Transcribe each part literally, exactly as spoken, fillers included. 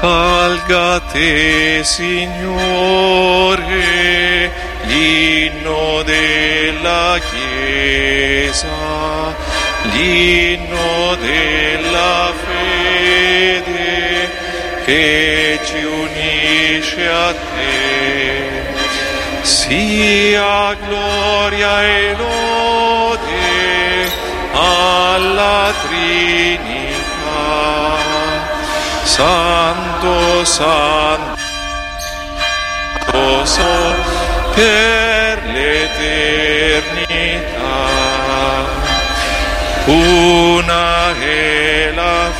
Salga a te, Signore, l'inno della Chiesa, l'inno della fede che ci unisce a te. Sia gloria e lode alla Trinità. Santo, Santo, Santo per l'eternità. Una è la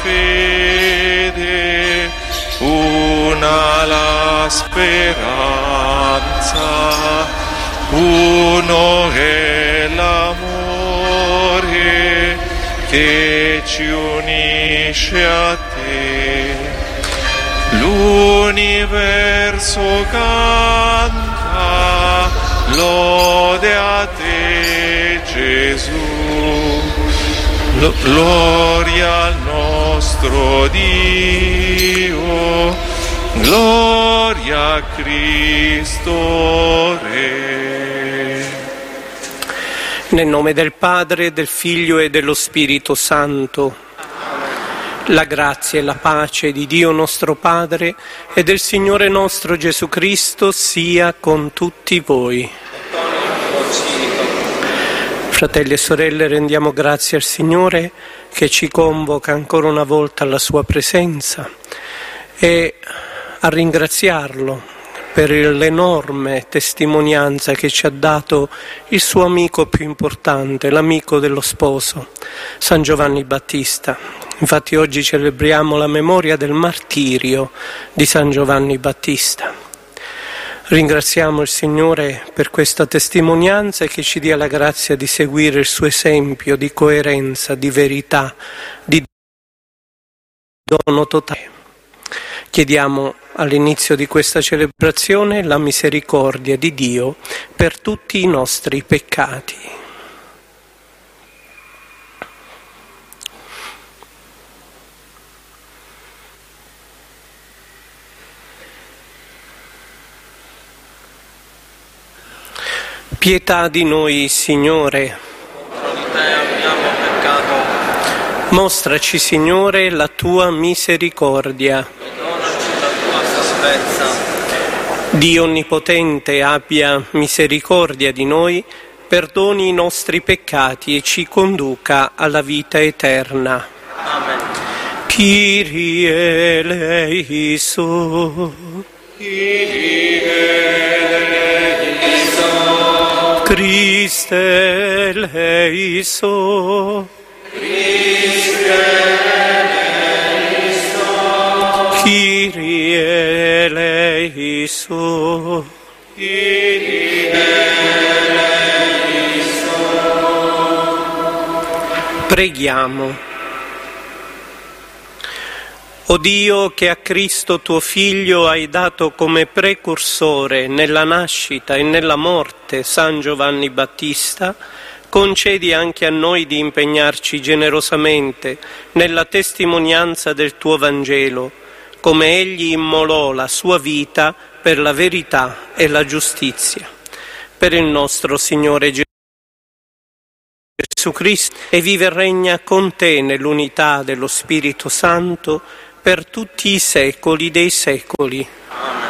fede, una la speranza, uno è l'amore che ci unisce a te. L'universo canta, lode a te, Gesù. Gloria al nostro Dio, gloria a Cristo Re. Nel nome del Padre, del Figlio e dello Spirito Santo. La grazia e la pace di Dio nostro Padre e del Signore nostro Gesù Cristo sia con tutti voi. Fratelli e sorelle, rendiamo grazie al Signore che ci convoca ancora una volta alla sua presenza e a ringraziarlo per l'enorme testimonianza che ci ha dato il suo amico più importante, l'amico dello sposo, San Giovanni Battista. Infatti oggi celebriamo la memoria del martirio di San Giovanni Battista. Ringraziamo il Signore per questa testimonianza e che ci dia la grazia di seguire il suo esempio di coerenza, di verità, di dono totale. Chiediamo all'inizio di questa celebrazione la misericordia di Dio per tutti i nostri peccati. Pietà di noi, Signore. Contro di te abbiamo peccato. Mostraci, Signore, la tua misericordia. E donaci la tua salvezza. Dio Onnipotente abbia misericordia di noi, perdoni i nostri peccati e ci conduca alla vita eterna. Amen. Kyrie eleison. Kyrie Christe eleison. Christe eleison. Kyrie eleison. Kyrie eleison. Preghiamo. O Dio, che a Cristo tuo Figlio hai dato come precursore nella nascita e nella morte San Giovanni Battista, concedi anche a noi di impegnarci generosamente nella testimonianza del tuo Vangelo, come egli immolò la sua vita per la verità e la giustizia. Per il nostro Signore Gesù Cristo, e vive e regna con te nell'unità dello Spirito Santo, per tutti i secoli dei secoli. Amen.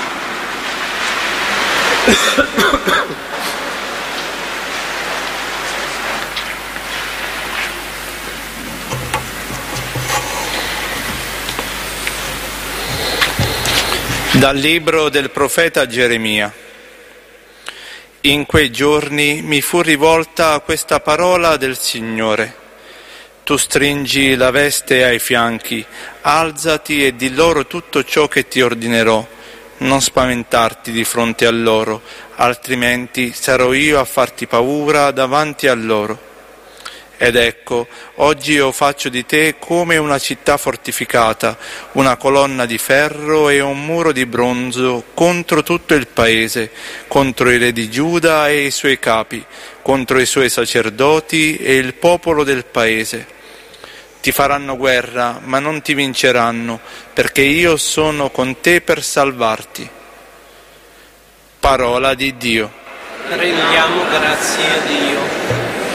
Dal libro del profeta Geremia. In quei giorni mi fu rivolta questa parola del Signore. Tu stringi la veste ai fianchi, alzati e di loro tutto ciò che ti ordinerò. Non spaventarti di fronte a loro, altrimenti sarò io a farti paura davanti a loro. Ed ecco, oggi io faccio di te come una città fortificata, una colonna di ferro e un muro di bronzo contro tutto il paese, contro i re di Giuda e i suoi capi, contro i suoi sacerdoti e il popolo del paese. Ti faranno guerra, ma non ti vinceranno, perché io sono con te per salvarti. Parola di Dio. Rendiamo grazie a Dio.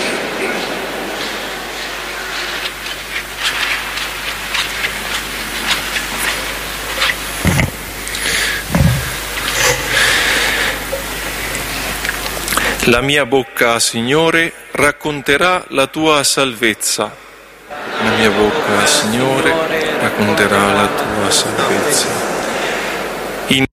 La mia bocca, Signore, racconterà la tua salvezza. La mia bocca, Signore, racconterà la tua salvezza. In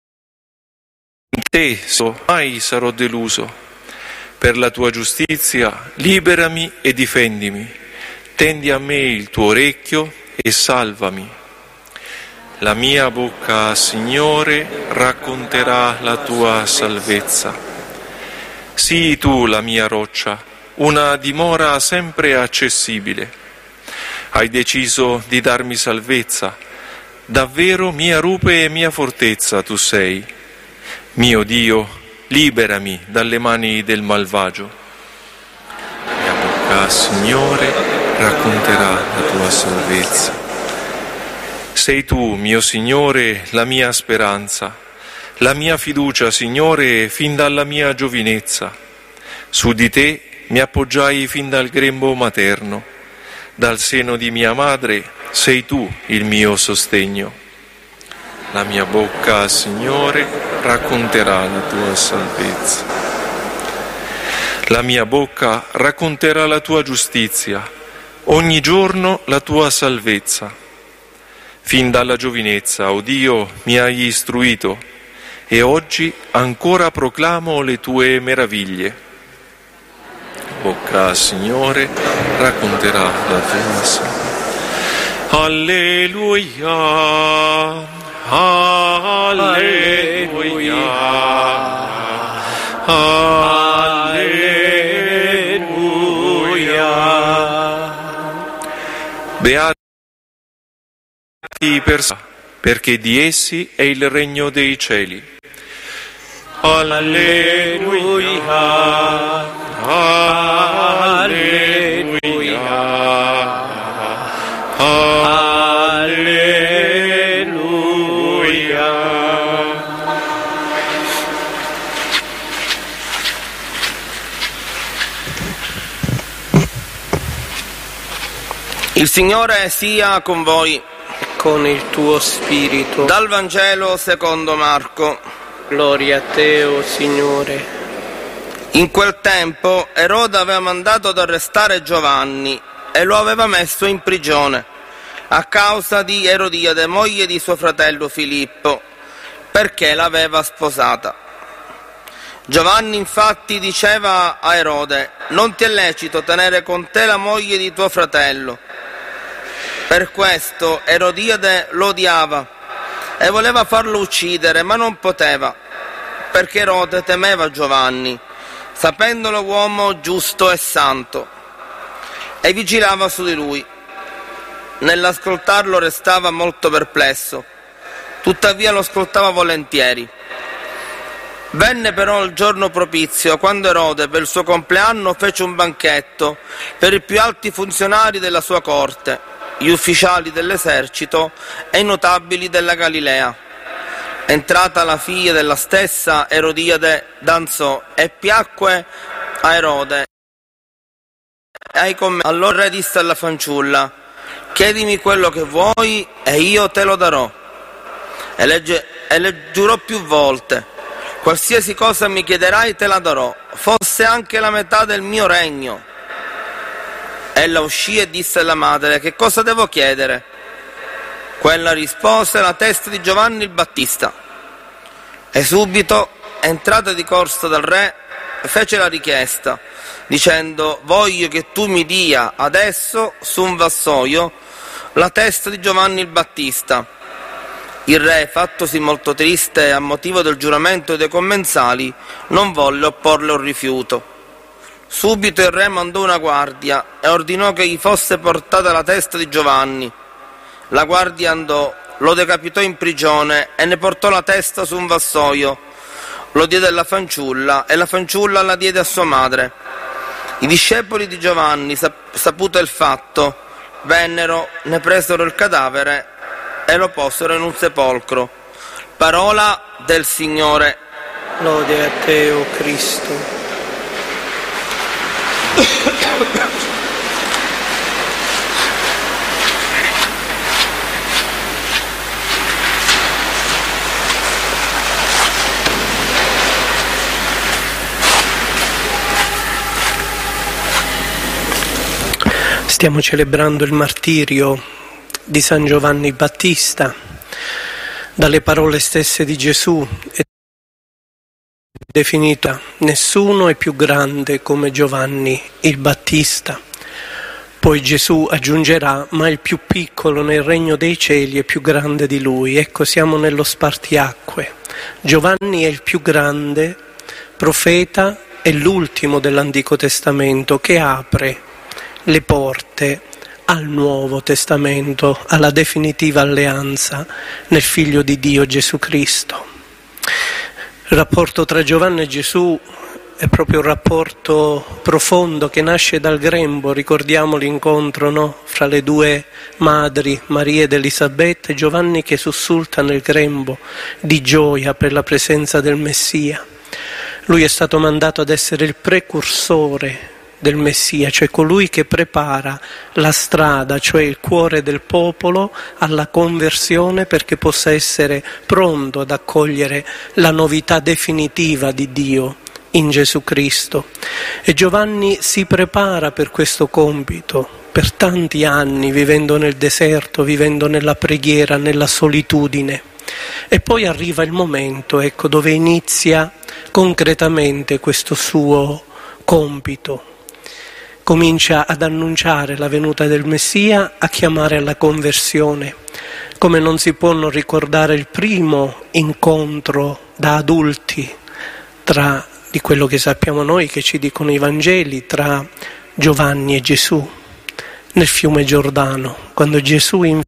te mai sarò deluso. Per la tua giustizia liberami e difendimi. Tendi a me il tuo orecchio e salvami. La mia bocca, Signore, racconterà la tua salvezza. Sii tu la mia roccia, una dimora sempre accessibile. Hai deciso di darmi salvezza. Davvero mia rupe e mia fortezza tu sei. Mio Dio, liberami dalle mani del malvagio. La mia bocca, Signore, racconterà la tua salvezza. Sei tu, mio Signore, la mia speranza. La mia fiducia, Signore, fin dalla mia giovinezza. Su di te mi appoggiai fin dal grembo materno. Dal seno di mia madre sei tu il mio sostegno. La mia bocca, Signore, racconterà la tua salvezza. La mia bocca racconterà la tua giustizia, ogni giorno la tua salvezza. Fin dalla giovinezza, o Dio, mi hai istruito, e oggi ancora proclamo le tue meraviglie. Bocca, Signore, racconterà la tua salvezza. Alleluia, alleluia, alleluia. Beati per perché di essi è il regno dei cieli. Alleluia, alleluia, alleluia. Il Signore sia con voi. Con il tuo spirito. Dal Vangelo secondo Marco. Gloria a te, o Signore. In quel tempo Erode aveva mandato ad arrestare Giovanni e lo aveva messo in prigione a causa di Erodiade, moglie di suo fratello Filippo, perché l'aveva sposata. Giovanni infatti diceva a Erode: non ti è lecito tenere con te la moglie di tuo fratello. Per questo Erodiade lo odiava e voleva farlo uccidere, ma non poteva, perché Erode temeva Giovanni, sapendolo uomo giusto e santo, e vigilava su di lui. Nell'ascoltarlo restava molto perplesso, tuttavia lo ascoltava volentieri. Venne però il giorno propizio, quando Erode per il suo compleanno fece un banchetto per i più alti funzionari della sua corte, gli ufficiali dell'esercito e i notabili della Galilea. Entrata la figlia della stessa Erodiade, danzò e piacque a Erode e ai commenti. Allora il re disse alla fanciulla: chiedimi quello che vuoi e io te lo darò. E le, e le giurò più volte: qualsiasi cosa mi chiederai te la darò, fosse anche la metà del mio regno. Ella uscì e disse alla madre: che cosa devo chiedere? Quella rispose: la testa di Giovanni il Battista. E subito, entrata di corsa dal re, fece la richiesta, dicendo: voglio che tu mi dia adesso su un vassoio la testa di Giovanni il Battista. Il re, fattosi molto triste a motivo del giuramento dei commensali, non volle opporle un rifiuto. Subito il re mandò una guardia e ordinò che gli fosse portata la testa di Giovanni. La guardia andò, lo decapitò in prigione e ne portò la testa su un vassoio. Lo diede alla fanciulla e la fanciulla la diede a sua madre. I discepoli di Giovanni, saputo il fatto, vennero, ne presero il cadavere e lo posero in un sepolcro. Parola del Signore. Lode a te, o Cristo. Stiamo celebrando il martirio di San Giovanni Battista. Dalle parole stesse di Gesù è definita: nessuno è più grande come Giovanni il Battista. Poi Gesù aggiungerà: ma il più piccolo nel regno dei cieli è più grande di lui. Ecco, siamo nello spartiacque. Giovanni è il più grande profeta, è l'ultimo dell'Antico Testamento che apre le porte al Nuovo Testamento, alla definitiva alleanza nel Figlio di Dio Gesù Cristo. Il rapporto tra Giovanni e Gesù è proprio un rapporto profondo che nasce dal grembo. Ricordiamo l'incontro, no? Fra le due madri, Maria ed Elisabetta, e Giovanni che sussulta nel grembo di gioia per la presenza del Messia. Lui è stato mandato ad essere il precursore del Messia, cioè colui che prepara la strada, cioè il cuore del popolo alla conversione, perché possa essere pronto ad accogliere la novità definitiva di Dio in Gesù Cristo. E Giovanni si prepara per questo compito per tanti anni, vivendo nel deserto, vivendo nella preghiera, nella solitudine. E poi arriva il momento, ecco, dove inizia concretamente questo suo compito. Comincia ad annunciare la venuta del Messia, a chiamare alla conversione. Come non si può non ricordare il primo incontro da adulti tra, di quello che sappiamo noi, che ci dicono i Vangeli, tra Giovanni e Gesù nel fiume Giordano, quando Gesù in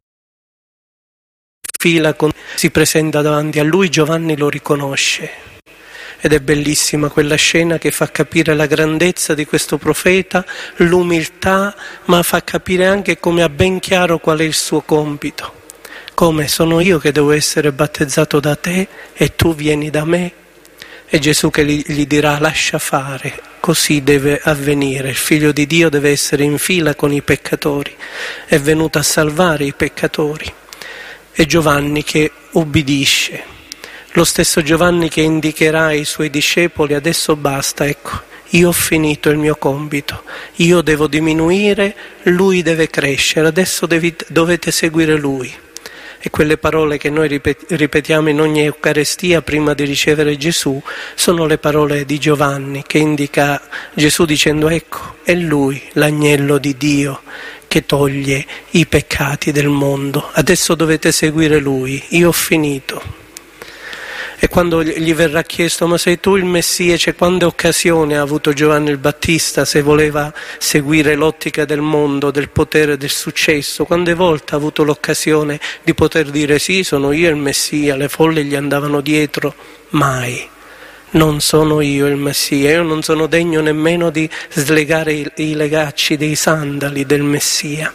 fila con, si presenta davanti a lui, Giovanni lo riconosce. Ed è bellissima quella scena che fa capire la grandezza di questo profeta, l'umiltà, ma fa capire anche come ha ben chiaro qual è il suo compito. Come sono io che devo essere battezzato da te e tu vieni da me? E Gesù che gli, gli dirà: lascia fare, così deve avvenire. Il Figlio di Dio deve essere in fila con i peccatori, è venuto a salvare i peccatori. E Giovanni che ubbidisce. Lo stesso Giovanni che indicherà ai suoi discepoli: adesso basta, ecco, io ho finito il mio compito, io devo diminuire, lui deve crescere, adesso devi, dovete seguire lui. E quelle parole che noi ripetiamo in ogni Eucaristia prima di ricevere Gesù sono le parole di Giovanni, che indica Gesù dicendo: ecco, è lui l'agnello di Dio che toglie i peccati del mondo, adesso dovete seguire lui, io ho finito. E quando gli verrà chiesto: ma sei tu il Messia? Cioè, quante occasioni ha avuto Giovanni il Battista, se voleva seguire l'ottica del mondo, del potere, del successo? Quante volte ha avuto l'occasione di poter dire: sì, sono io il Messia? Le folle gli andavano dietro. Mai. Non sono io il Messia, io non sono degno nemmeno di slegare i, i legacci dei sandali del Messia.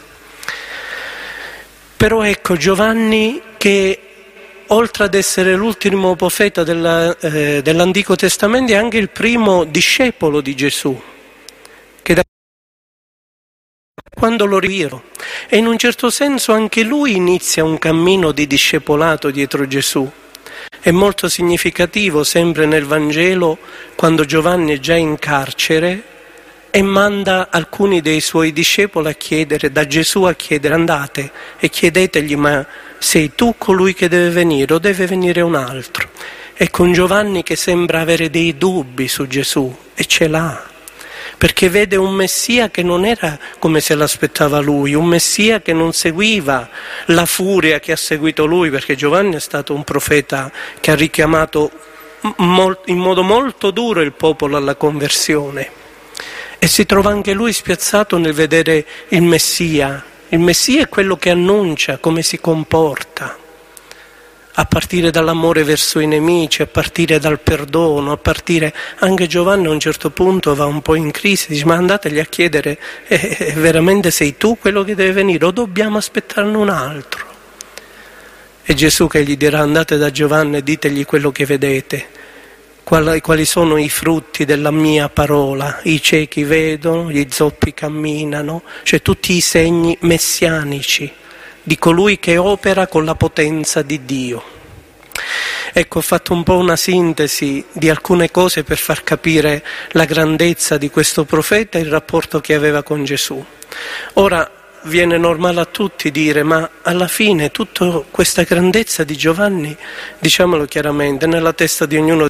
Però ecco, Giovanni che, oltre ad essere l'ultimo profeta della, eh, dell'Antico Testamento, è anche il primo discepolo di Gesù, che da quando lo riviro. E in un certo senso anche lui inizia un cammino di discepolato dietro Gesù. È molto significativo sempre nel Vangelo quando Giovanni è già in carcere e manda alcuni dei suoi discepoli a chiedere, da Gesù a chiedere: andate e chiedetegli: ma sei tu colui che deve venire o deve venire un altro? E con Giovanni che sembra avere dei dubbi su Gesù, e ce l'ha, perché vede un Messia che non era come se l'aspettava lui, un Messia che non seguiva la furia che ha seguito lui, perché Giovanni è stato un profeta che ha richiamato in modo molto duro il popolo alla conversione. E si trova anche lui spiazzato nel vedere il Messia. Il Messia è quello che annuncia come si comporta. a partire dall'amore verso i nemici, a partire dal perdono, a partire... Anche Giovanni a un certo punto va un po' in crisi, dice: ma andategli a chiedere, eh, eh, veramente sei tu quello che deve venire o dobbiamo aspettarne un altro? E Gesù che gli dirà: andate da Giovanni e ditegli quello che vedete, quali, quali sono i frutti della mia parola, i ciechi vedono, gli zoppi camminano, cioè tutti i segni messianici di colui che opera con la potenza di Dio. Ecco, ho fatto un po' una sintesi di alcune cose per far capire la grandezza di questo profeta e il rapporto che aveva con Gesù. Ora viene normale a tutti dire: ma alla fine tutta questa grandezza di Giovanni, diciamolo chiaramente, nella testa di ognuno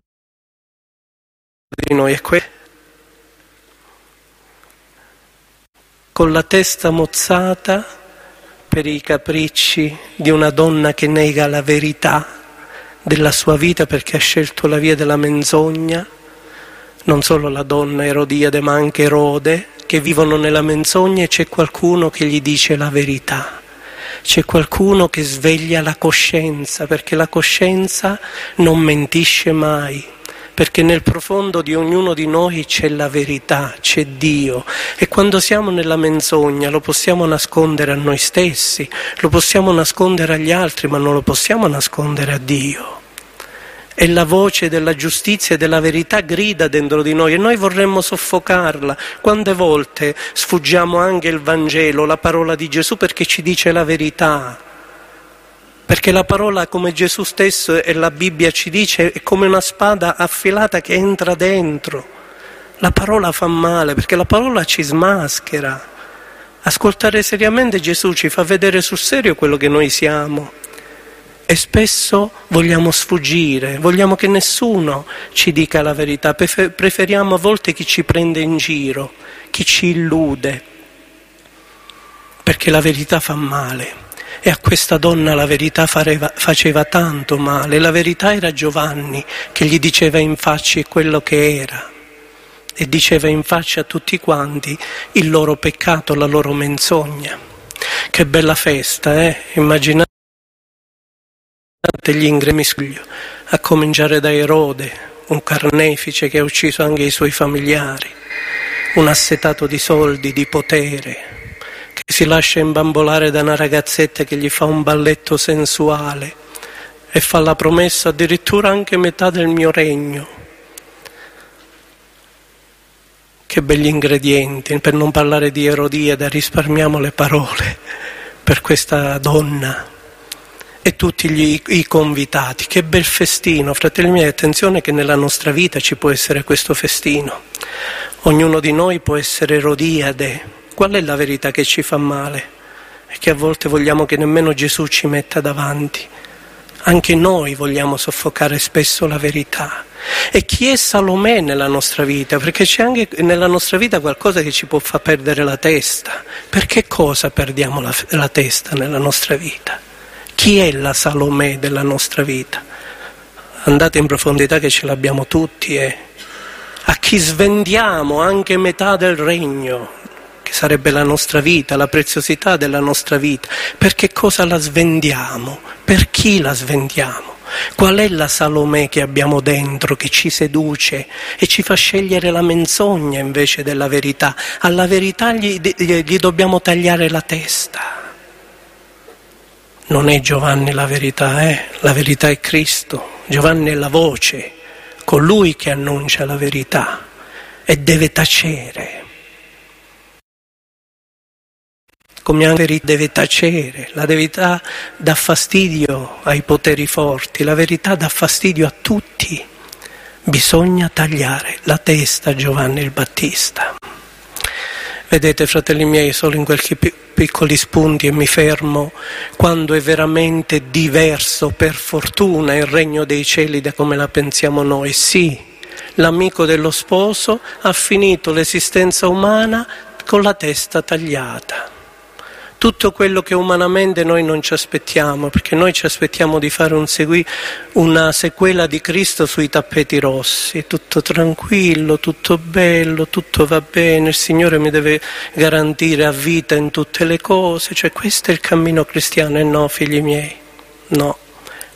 di noi è quella, con la testa mozzata per i capricci di una donna che nega la verità della sua vita perché ha scelto la via della menzogna. Non solo la donna Erodiade ma anche Erode, che vivono nella menzogna, e c'è qualcuno che gli dice la verità. C'è qualcuno che sveglia la coscienza, perché la coscienza non mentisce mai, perché nel profondo di ognuno di noi c'è la verità, c'è Dio, e quando siamo nella menzogna lo possiamo nascondere a noi stessi, lo possiamo nascondere agli altri, ma non lo possiamo nascondere a Dio. E la voce della giustizia e della verità grida dentro di noi e noi vorremmo soffocarla. Quante volte sfuggiamo anche il Vangelo, la parola di Gesù, perché ci dice la verità? Perché la parola, come Gesù stesso e la Bibbia ci dice, è come una spada affilata che entra dentro. La parola fa male, perché la parola ci smaschera. Ascoltare seriamente Gesù ci fa vedere sul serio quello che noi siamo. E spesso vogliamo sfuggire, vogliamo che nessuno ci dica la verità, preferiamo a volte chi ci prende in giro, chi ci illude, perché la verità fa male. E a questa donna la verità fareva, faceva tanto male. La verità era Giovanni che gli diceva in faccia quello che era e diceva in faccia a tutti quanti il loro peccato, la loro menzogna. Che bella festa, eh? Immaginate gli ingremmi, a cominciare da Erode, un carnefice che ha ucciso anche i suoi familiari, un assetato di soldi, di potere, che si lascia imbambolare da una ragazzetta che gli fa un balletto sensuale e fa la promessa addirittura anche metà del mio regno. Che begli ingredienti, per non parlare di Erodiade, risparmiamo le parole per questa donna e tutti gli, i convitati. Che bel festino, fratelli miei, attenzione che nella nostra vita ci può essere questo festino. Ognuno di noi può essere Erodiade. Qual è la verità che ci fa male? È che a volte vogliamo che nemmeno Gesù ci metta davanti. Anche noi vogliamo soffocare spesso la verità. E chi è Salomè nella nostra vita? Perché c'è anche nella nostra vita qualcosa che ci può far perdere la testa. Per che cosa perdiamo la, la testa nella nostra vita? Chi è la Salomè della nostra vita? Andate in profondità che ce l'abbiamo tutti. Eh. A chi svendiamo anche metà del regno, che sarebbe la nostra vita, la preziosità della nostra vita. Per che cosa la svendiamo? Per chi la svendiamo? Qual è la Salomè che abbiamo dentro, che ci seduce e ci fa scegliere la menzogna invece della verità? Alla verità gli, gli dobbiamo tagliare la testa. Non è Giovanni la verità, eh? La verità è Cristo. Giovanni è la voce, colui che annuncia la verità e deve tacere. Come anche la verità deve tacere. La verità dà fastidio ai poteri forti, la verità dà fastidio a tutti. Bisogna tagliare la testa a Giovanni il Battista. Vedete, fratelli miei, solo in qualche piccoli spunti e mi fermo, quando è veramente diverso, per fortuna, il regno dei cieli da come la pensiamo noi. Sì, l'amico dello sposo ha finito l'esistenza umana con la testa tagliata. Tutto quello che umanamente noi non ci aspettiamo, perché noi ci aspettiamo di fare un segui, una sequela di Cristo sui tappeti rossi, tutto tranquillo, tutto bello, tutto va bene, il Signore mi deve garantire a vita in tutte le cose, cioè questo è il cammino cristiano. E no, figli miei, no,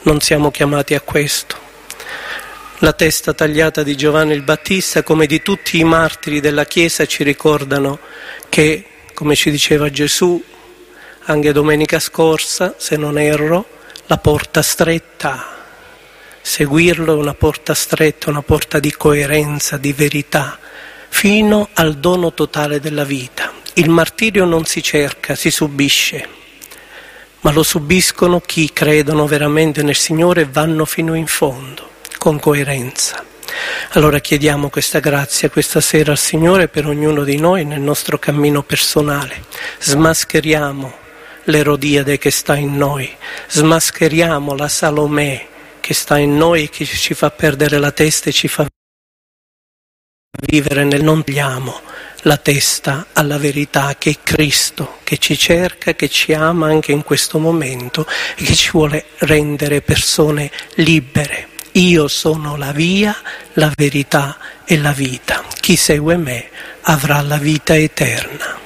non siamo chiamati a questo. La testa tagliata di Giovanni il Battista, come di tutti i martiri della Chiesa, ci ricordano che, come ci diceva Gesù anche domenica scorsa, se non erro, la porta stretta, seguirlo è una porta stretta, una porta di coerenza, di verità, fino al dono totale della vita. Il martirio non si cerca, si subisce, ma lo subiscono chi credono veramente nel Signore e vanno fino in fondo, con coerenza. Allora chiediamo questa grazia questa sera al Signore per ognuno di noi nel nostro cammino personale. Smascheriamo l'Erodiade che sta in noi, smascheriamo la Salomè che sta in noi, che ci fa perdere la testa e ci fa vivere nel non diamo la testa alla verità, che è Cristo, che ci cerca, che ci ama anche in questo momento e che ci vuole rendere persone libere. Io sono la via, la verità e la vita. Chi segue me avrà la vita eterna.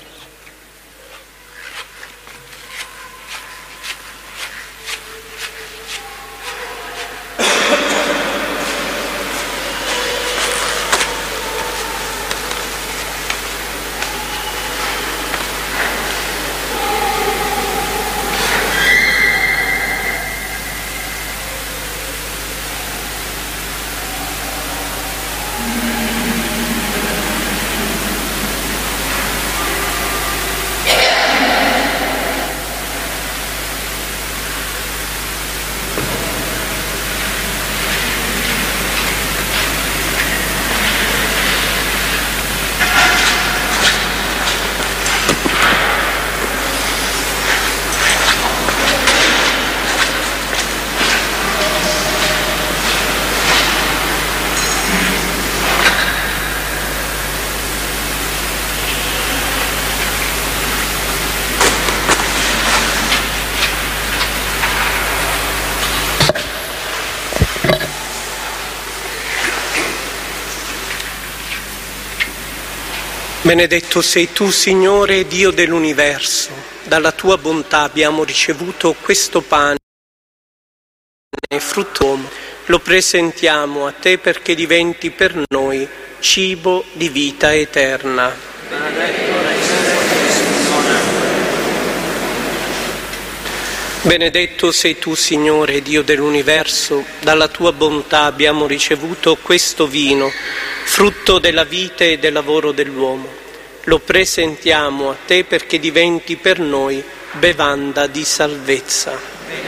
Benedetto sei tu, Signore, Dio dell'universo. Dalla tua bontà abbiamo ricevuto questo pane, frutto d'uomo. Lo presentiamo a te perché diventi per noi cibo di vita eterna. Benedetto sei tu, Signore, Dio dell'universo. Dalla tua bontà abbiamo ricevuto questo vino, frutto della vita e del lavoro dell'uomo. Lo presentiamo a te perché diventi per noi bevanda di salvezza.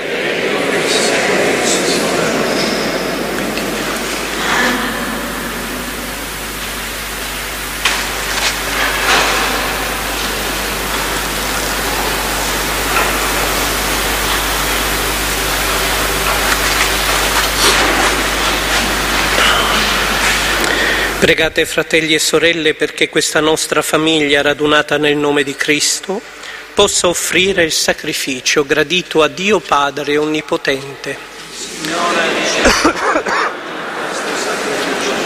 Pregate, fratelli e sorelle, perché questa nostra famiglia radunata nel nome di Cristo possa offrire il sacrificio gradito a Dio Padre Onnipotente. Signore, ricevi questo sacrificio.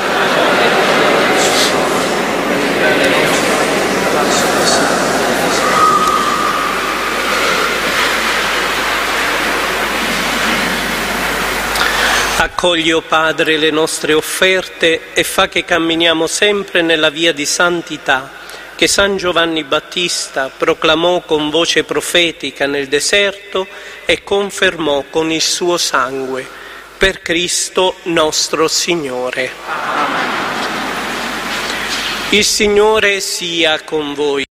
Accogli, o Padre, le nostre offerte e fa che camminiamo sempre nella via di santità che San Giovanni Battista proclamò con voce profetica nel deserto e confermò con il suo sangue, per Cristo nostro Signore. Il Signore sia con voi.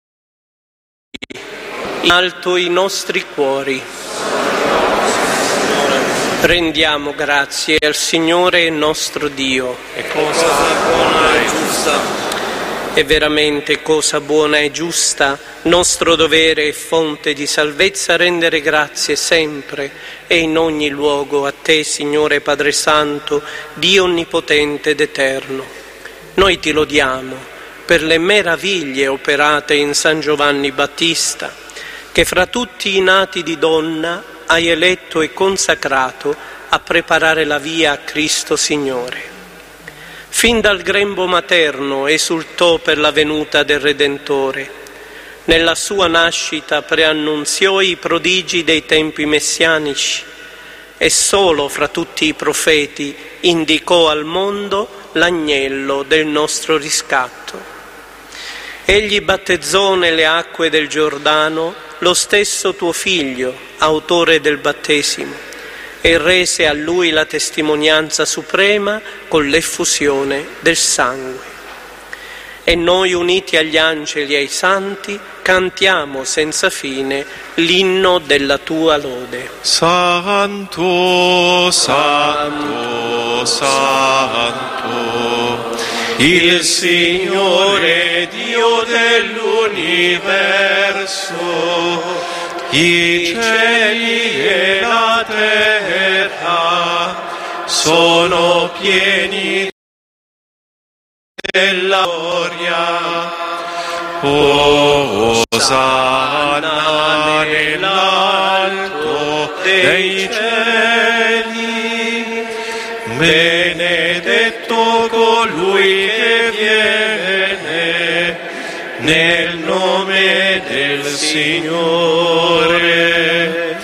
In alto i nostri cuori. Rendiamo grazie al Signore nostro Dio. È cosa buona e giusta. È veramente cosa buona e giusta, nostro dovere e fonte di salvezza rendere grazie sempre e in ogni luogo a te, Signore Padre Santo, Dio Onnipotente ed Eterno. Noi ti lodiamo per le meraviglie operate in San Giovanni Battista, che fra tutti i nati di donna hai eletto e consacrato a preparare la via a Cristo Signore. Fin dal grembo materno esultò per la venuta del Redentore. Nella sua nascita preannunziò i prodigi dei tempi messianici e solo fra tutti i profeti indicò al mondo l'agnello del nostro riscatto. Egli battezzò nelle acque del Giordano lo stesso tuo Figlio, autore del battesimo, e rese a lui la testimonianza suprema con l'effusione del sangue. E noi, uniti agli angeli e ai santi, cantiamo senza fine l'inno della tua lode. Santo, santo, santo, il Signore Dio dell'universo, i cieli e la terra sono pieni della gloria. Osanna nell'alto dei cieli, benedetto colui che viene nel nome del Signore.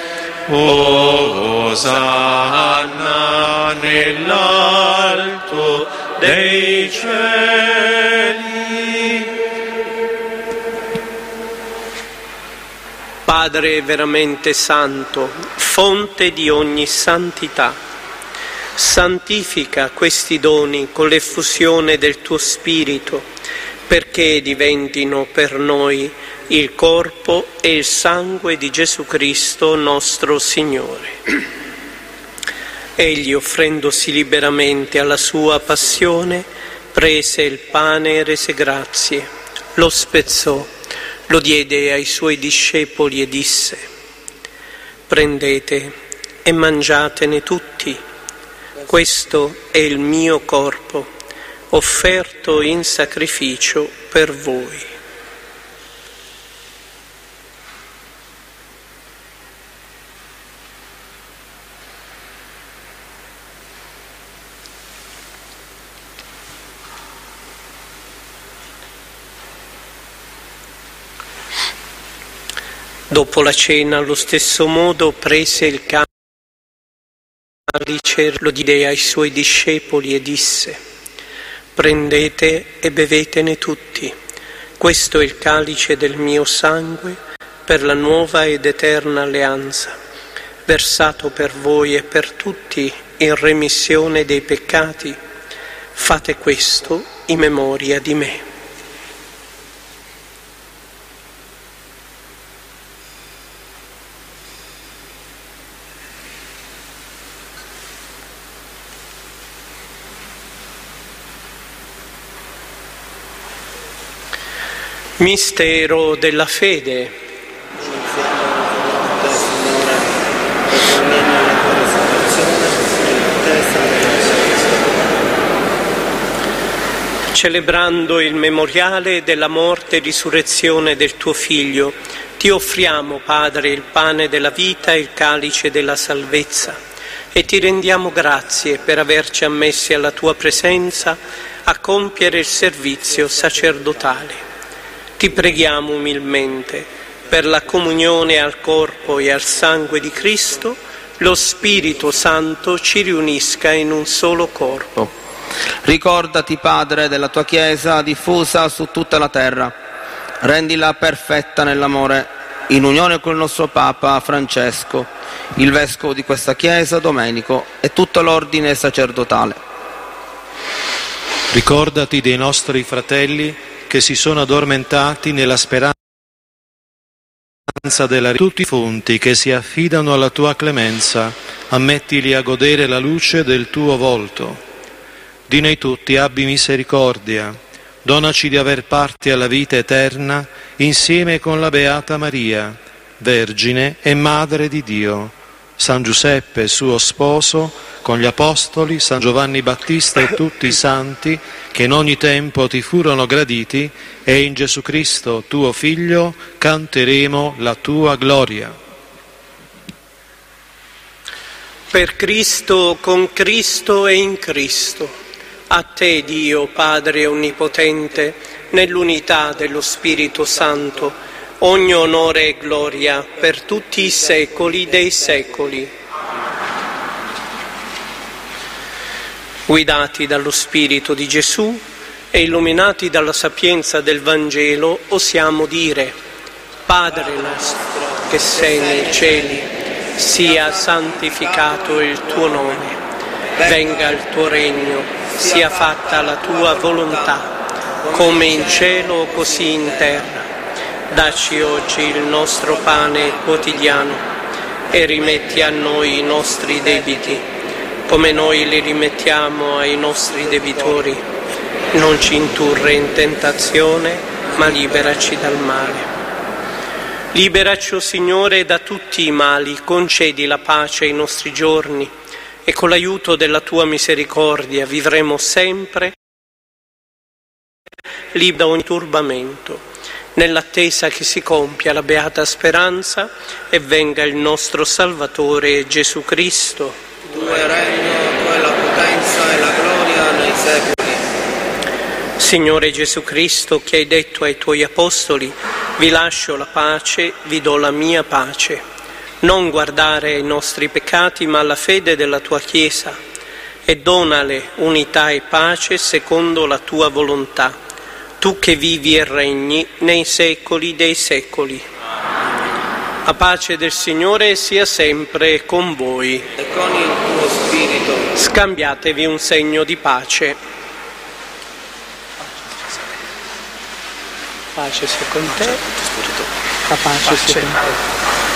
Osanna nell'alto dei cieli. Padre veramente santo, fonte di ogni santità, santifica questi doni con l'effusione del tuo Spirito, perché diventino per noi il corpo e il sangue di Gesù Cristo nostro Signore. Egli, offrendosi liberamente alla sua passione, prese il pane e rese grazie, lo spezzò, lo diede ai suoi discepoli e disse: prendete e mangiatene tutti, questo è il mio corpo, offerto in sacrificio per voi. Dopo la cena, allo stesso modo, prese il calice, lo diede ai suoi discepoli e disse: prendete e bevetene tutti, questo è il calice del mio sangue per la nuova ed eterna alleanza, versato per voi e per tutti in remissione dei peccati. Fate questo in memoria di me. Mistero della fede. Celebrando il memoriale della morte e risurrezione del tuo Figlio, ti offriamo, Padre, il pane della vita e il calice della salvezza, e ti rendiamo grazie per averci ammessi alla tua presenza a compiere il servizio sacerdotale. Ti preghiamo umilmente, per la comunione al corpo e al sangue di Cristo, lo Spirito Santo ci riunisca in un solo corpo. Ricordati, Padre, della tua Chiesa diffusa su tutta la terra. Rendila perfetta nell'amore, in unione col nostro Papa Francesco, il Vescovo di questa Chiesa, Domenico, e tutto l'ordine sacerdotale. Ricordati dei nostri fratelli che si sono addormentati nella speranza della tutti i fonti che si affidano alla tua clemenza, ammettili a godere la luce del tuo volto. Di noi tutti abbi misericordia, donaci di aver parte alla vita eterna insieme con la Beata Maria, Vergine e Madre di Dio, San Giuseppe, suo sposo, con gli Apostoli, San Giovanni Battista e tutti i santi che in ogni tempo ti furono graditi, e in Gesù Cristo, tuo Figlio, canteremo la tua gloria. Per Cristo, con Cristo e in Cristo, a te, Dio, Padre Onnipotente, nell'unità dello Spirito Santo, ogni onore e gloria per tutti i secoli dei secoli. Guidati dallo Spirito di Gesù e illuminati dalla sapienza del Vangelo, osiamo dire: Padre nostro che sei nei cieli, sia santificato il tuo nome, venga il tuo regno, sia fatta la tua volontà, come in cielo così in terra. Dacci oggi il nostro pane quotidiano e rimetti a noi i nostri debiti, come noi li rimettiamo ai nostri debitori. Non ci indurre in tentazione, ma liberaci dal male. Liberaci, o Signore, da tutti i mali, concedi la pace ai nostri giorni e con l'aiuto della tua misericordia vivremo sempre liberi da ogni turbamento, nell'attesa che si compia la beata speranza e venga il nostro Salvatore Gesù Cristo. Tuo è il regno, tua è la potenza e la gloria nei secoli. Signore Gesù Cristo, che hai detto ai tuoi apostoli: vi lascio la pace, vi do la mia pace. Non guardare ai nostri peccati, ma alla fede della tua Chiesa, e donale unità e pace secondo la tua volontà, tu che vivi e regni nei secoli dei secoli. La pace del Signore sia sempre con voi. E con il tuo spirito. Scambiatevi un segno di pace. Pace sia con te. La pace sia con te.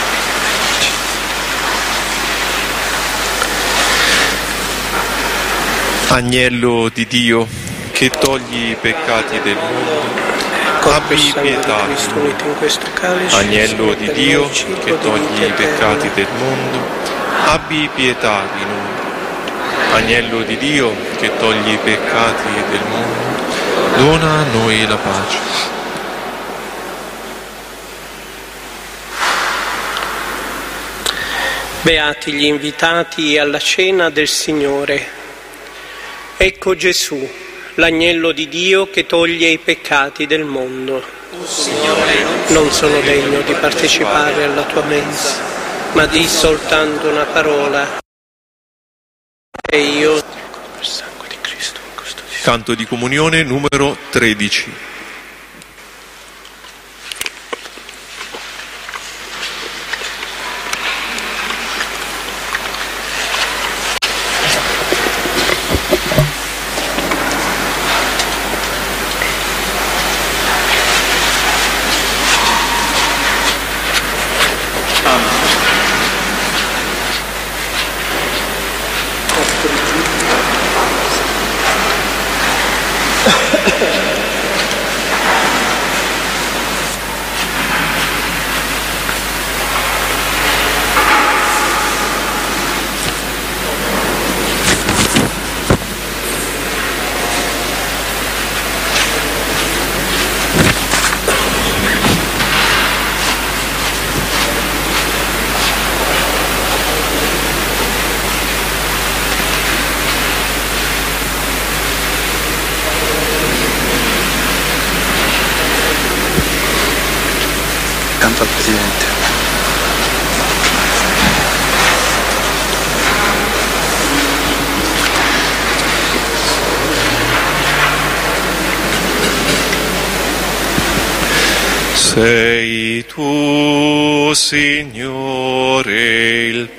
Agnello di Dio, che togli i peccati del mondo, abbi pietà di noi. Agnello di Dio, che togli i peccati del mondo, abbi pietà di noi. Agnello di Dio, che togli i peccati del mondo, dona a noi la pace. Beati gli invitati alla cena del Signore. Ecco Gesù, l'agnello di Dio che toglie i peccati del mondo. Non sono degno di partecipare alla tua mensa, ma di soltanto una parola e io per sangue di Cristo custodisco. Canto di comunione numero tredici. Canto al Presidente. Sei tu, Signore, il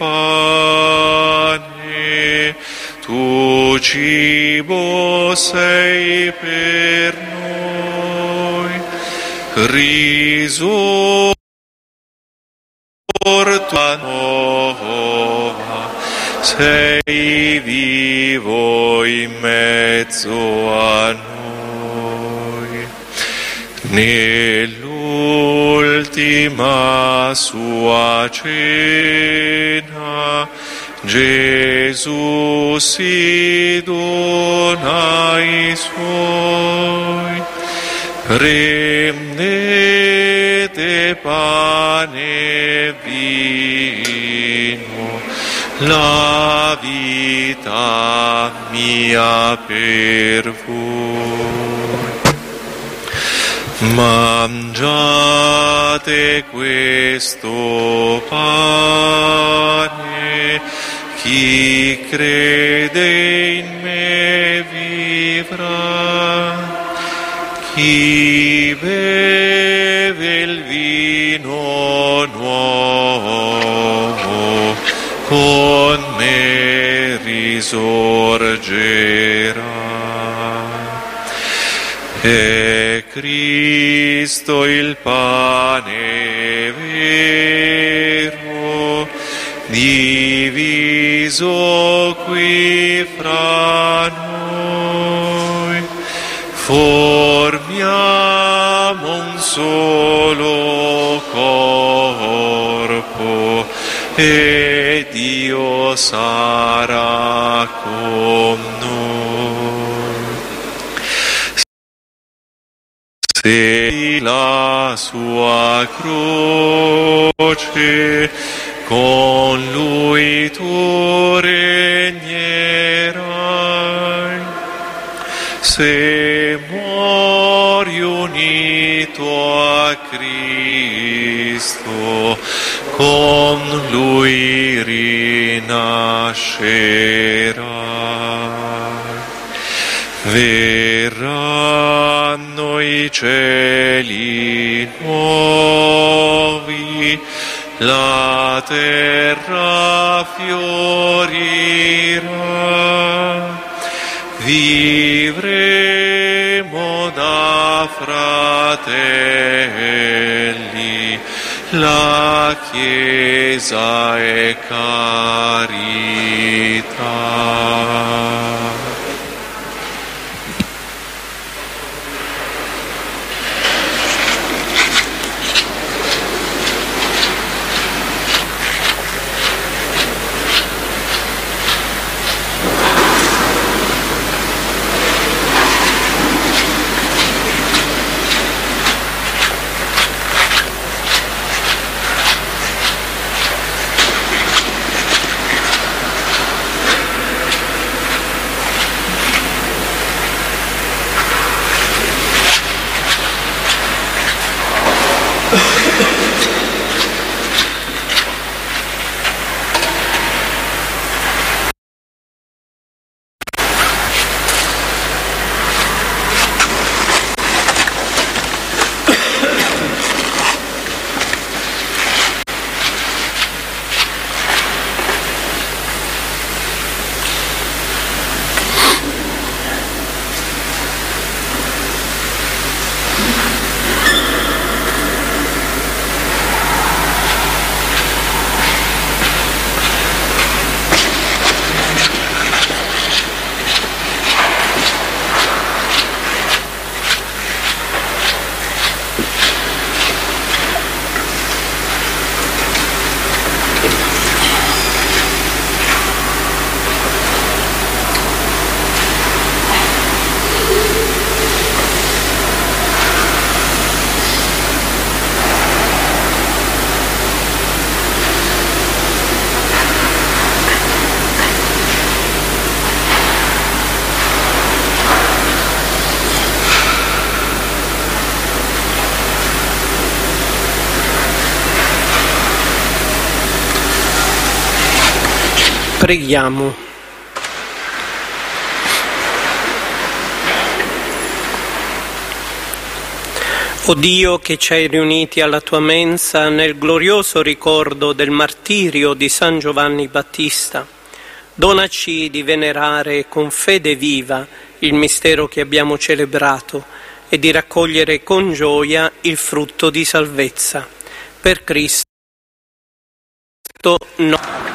pane, tu cibo sei per noi, risorto a nuova, sei vivo in mezzo a noi. Nell'ultima sua cena Gesù si dona ai suoi, prendete pane e vino, la vita mia per voi. Mangiate questo pane, chi crede in me beve il vino nuovo, con me risorgerà. È Cristo il pane vero, diviso qui fra noi, formiamo un solo corpo e Dio sarà con noi. Se la sua croce, con lui tu regnerai. Se muori unito a Cristo, con lui rinascerai. Verranno i cieli nuovi, la terra fiorirà, vivremo da fratelli, la Chiesa è carità. Preghiamo. O Dio, che ci hai riuniti alla tua mensa nel glorioso ricordo del martirio di San Giovanni Battista, donaci di venerare con fede viva il mistero che abbiamo celebrato e di raccogliere con gioia il frutto di salvezza. Per Cristo, no.